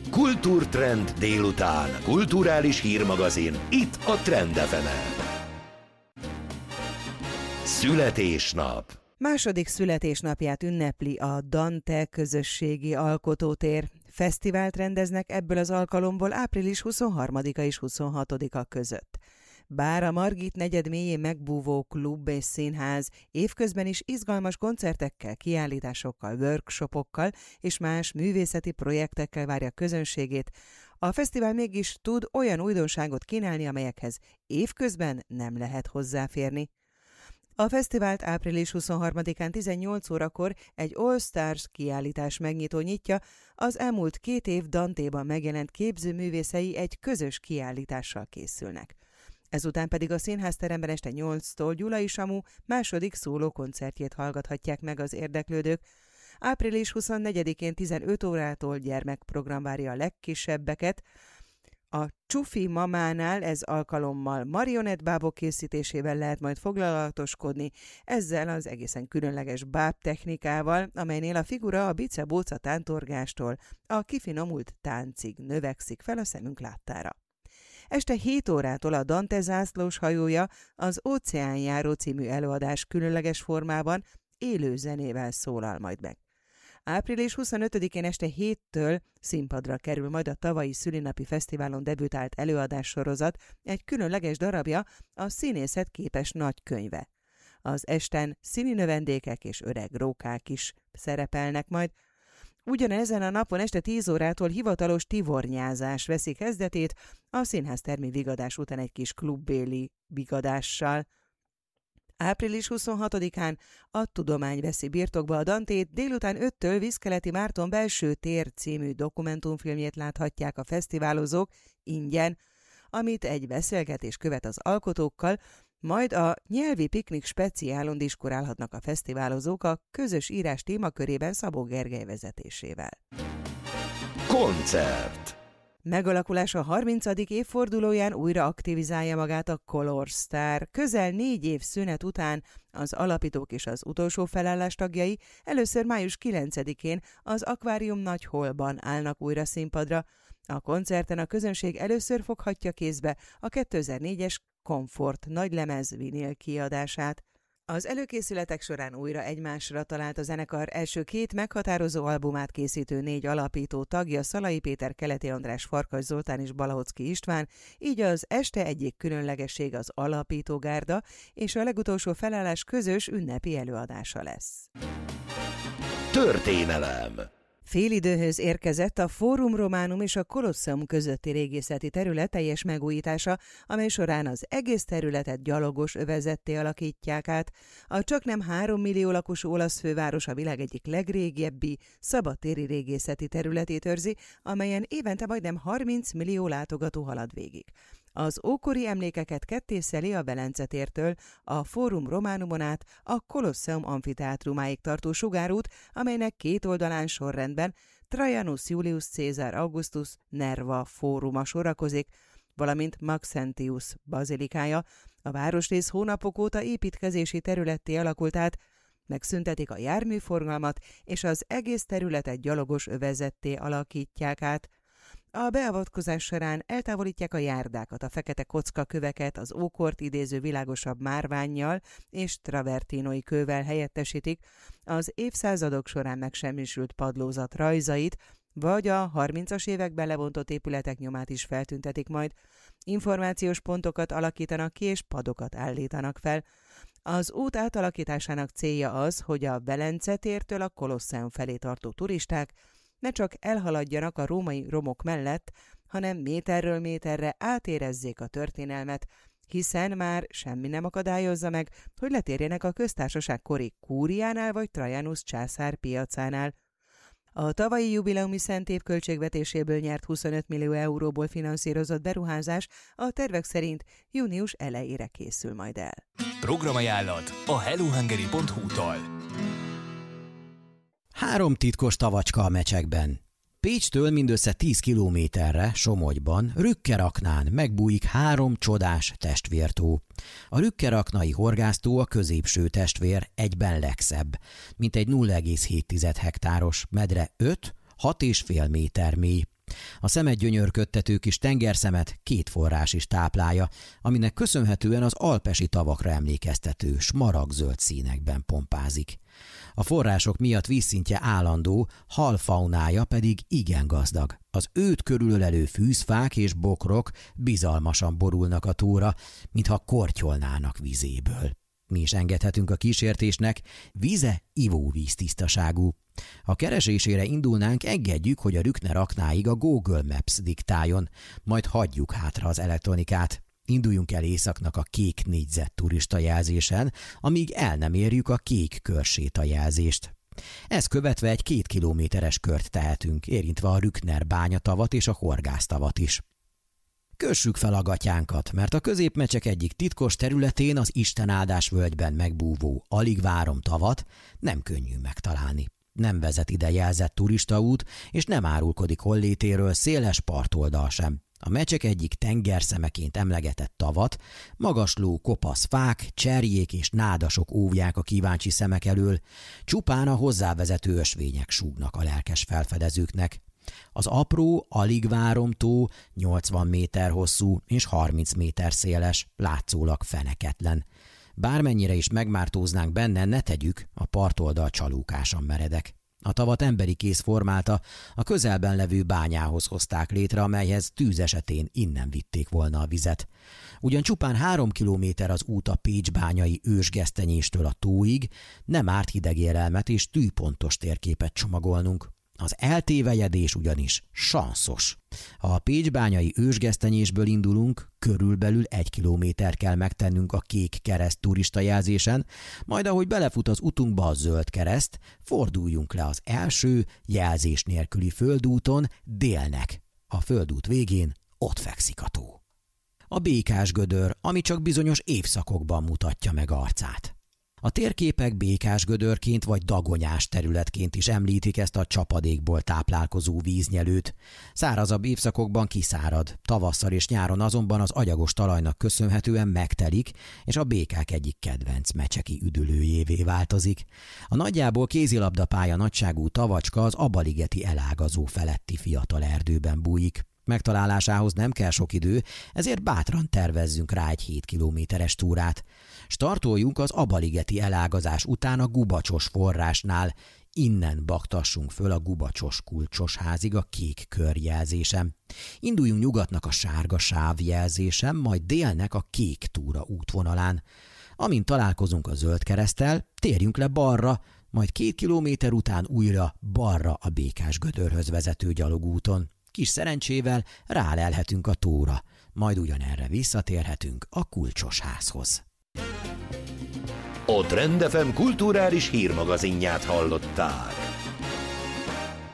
Kultúrtrend délután. Kulturális hírmagazin. Itt a Trend FM-en. Születésnap. Második születésnapját ünnepli a Dante közösségi alkotótér. Fesztivált rendeznek ebből az alkalomból április 23-a és 26-a között. Bár a Margit negyed mélyén megbúvó klub és színház évközben is izgalmas koncertekkel, kiállításokkal, workshopokkal és más művészeti projektekkel várja közönségét, a fesztivál mégis tud olyan újdonságot kínálni, amelyekhez évközben nem lehet hozzáférni. A fesztivált április 23-án 18 órakor egy All Stars kiállítás megnyitó nyitja, az elmúlt 2 év Dantéban megjelent képzőművészei egy közös kiállítással készülnek. Ezután pedig a színházteremben este 8-tól Gyulai Samu második szóló koncertjét hallgathatják meg az érdeklődők. Április 24-én 15 órától gyermekprogram várja a legkisebbeket. A Csufi Mamánál ez alkalommal marionettbábok készítésével lehet majd foglalatoskodni, ezzel az egészen különleges bábtechnikával, amelynél a figura a bice-bóca tántorgástól a kifinomult táncig növekszik fel a szemünk láttára. Este 7 órától a Dante zászlós hajója az Óceánjáró című előadás különleges formában élő zenével szólal majd meg. Április 25-én este 7-től színpadra kerül majd a tavalyi szülinapi fesztiválon debütált előadássorozat, egy különleges darabja, a Színészet képes nagykönyve. Az esten színi növendékek és öreg rókák is szerepelnek majd. Ugyanezen a napon este 10 órától hivatalos tivornyázás veszi kezdetét, a színháztermi vigadás után egy kis klubbéli vigadással. Április 26-án a Tudomány veszi birtokba a Dantét, délután 5-től Viszkeleti Márton Belső tér című dokumentumfilmjét láthatják a fesztiválozók ingyen, amit egy beszélgetés követ az alkotókkal, majd a nyelvi piknik speciálon diskurálhatnak a fesztiválozók a közös írás témakörében Szabó Gergely vezetésével. Koncert. Megalakulása 30. évfordulóján újra aktivizálja magát a Color Star. Közel 4 év szünet után az alapítók és az utolsó felállás tagjai először május 9-én az Akvárium Nagy Hallban állnak újra színpadra. A koncerten a közönség először foghatja kézbe a 2004-es Komfort nagylemez vinil kiadását. Az előkészületek során újra egymásra talált a zenekar első 2 meghatározó albumát készítő 4 alapító tagja, Szalai Péter, Keleti András, Farkas Zoltán és Balahocki István, így az este egyik különlegesség az alapítógárda, és a legutolsó felállás közös ünnepi előadása lesz. Történelem. Félidőhöz érkezett a Fórum Románum és a Kolosseum közötti régészeti terület teljes megújítása, amely során az egész területet gyalogos övezetté alakítják át. A csaknem 3 millió lakosú olasz főváros a világ egyik legrégebbi szabadtéri régészeti területét őrzi, amelyen évente majdnem 30 millió látogató halad végig. Az ókori emlékeket kettészeli a Velence tértől a Fórum Románumon át a Kolosseum amfiteátrumáig tartó sugárút, amelynek 2 oldalán sorrendben Trajanus Julius Caesar Augustus Nerva fóruma sorakozik, valamint Maxentius bazilikája. A városrész hónapok óta építkezési területté alakult át, megszüntetik a járműforgalmat, és az egész területet gyalogos övezetté alakítják át. A beavatkozás során eltávolítják a járdákat, a fekete kockaköveket, az ókort idéző világosabb márvánnyal és travertinoi kővel helyettesítik, az évszázadok során megsemmisült padlózat rajzait, vagy a 30-as években lebontott épületek nyomát is feltüntetik majd. Információs pontokat alakítanak ki és padokat állítanak fel. Az út átalakításának célja az, hogy a Velence tértől a Kolosseum felé tartó turisták ne csak elhaladjanak a római romok mellett, hanem méterről méterre átérezzék a történelmet, hiszen már semmi nem akadályozza meg, hogy letérjenek a köztársaság kori Kúriánál vagy Trajanus császár piacánál. A tavalyi jubileumi szentév költségvetéséből nyert 25 millió euróból finanszírozott beruházás a tervek szerint június elejére készül majd el. Programajánlat a hellohungary.hu-tól. 3 titkos tavacska a Mecsekben. Pécstől mindössze 10 kilométerre, Somogyban, Rükkeraknán megbújik 3 csodás testvértó. A rükkeraknai horgásztó a középső testvér, egyben legszebb, mint egy 0,7 hektáros medre 6,5 méter mély. A szemet gyönyörködtető kis tengerszemet 2 forrás is táplálja, aminek köszönhetően az alpesi tavakra emlékeztető smaragdzöld színekben pompázik. A források miatt vízszintje állandó, halfaunája pedig igen gazdag. Az őt körülölelő fűzfák és bokrok bizalmasan borulnak a tóra, mintha kortyolnának vizéből. Mi is engedhetünk a kísértésnek, víze ivóvíz tisztaságú. Ha keresésére indulnánk, engedjük, hogy a Rückner aknáig a Google Maps diktáljon, majd hagyjuk hátra az elektronikát. Induljunk el északnak a kék négyzet turista jelzésen, amíg el nem érjük a kék körséta jelzést. Ezt követve egy 2 kilométeres kört tehetünk, érintve a Rückner bányatavat és a horgásztavat is. Kössük fel a gatyánkat, mert a Középmecsek egyik titkos területén, az Istenáldás völgyben megbúvó Aligvárom tavat nem könnyű megtalálni. Nem vezet ide jelzett turistaút, és nem árulkodik hollétéről széles partoldal sem. A Mecsek egyik tengerszemeként emlegetett tavat magasló kopasz fák, cserjék és nádasok óvják a kíváncsi szemek elől, csupán a hozzávezető ösvények súgnak a lelkes felfedezőknek. Az apró Aligvárom-tó 80 méter hosszú és 30 méter széles, látszólag feneketlen. Bármennyire is megmártóznánk benne, ne tegyük, a partoldal csalókásan meredek. A tavat emberi kéz formálta, a közelben levő bányához hozták létre, amelyhez tűz esetén innen vitték volna a vizet. Ugyan csupán 3 kilométer az út a Pécs-bányai ősgesztenyéstől a tóig, nem árt hidegérelmet és tűpontos térképet csomagolnunk. Az eltévejedés ugyanis sanszos. Ha a Pécs-bányai ősgesztenyésből indulunk, körülbelül 1 kilométer kell megtennünk a kék kereszt turista jelzésen, majd ahogy belefut az utunkba a zöld kereszt, forduljunk le az első jelzés nélküli földúton délnek. A földút végén ott fekszik a tó. A Békás-gödör, ami csak bizonyos évszakokban mutatja meg arcát. A térképek Békás-gödörként vagy dagonyás területként is említik ezt a csapadékból táplálkozó víznyelőt. Szárazabb évszakokban kiszárad, tavasszal és nyáron azonban az agyagos talajnak köszönhetően megtelik, és a békák egyik kedvenc mecseki üdülőjévé változik. A nagyjából kézilabdapálya nagyságú tavacska az Abaligeti elágazó feletti fiatal erdőben bújik. Megtalálásához nem kell sok idő, ezért bátran tervezzünk rá egy 7 kilométeres túrát. Startoljunk az Abaligeti elágazás után a Gubacsos forrásnál, innen baktassunk föl a Gubacsos kulcsos házig a kék körjelzésem. Induljunk nyugatnak a sárga sáv jelzésem, majd délnek a kék túra útvonalán. Amint találkozunk a zöld kereszttel, térjünk le balra, majd 2 kilométer után újra balra a Békás-gödörhöz vezető gyalogúton. Kis szerencsével rálelhetünk a tóra, majd ugyanerre visszatérhetünk a kulcsos házhoz. A Trend FM kulturális hírmagazinját hallották.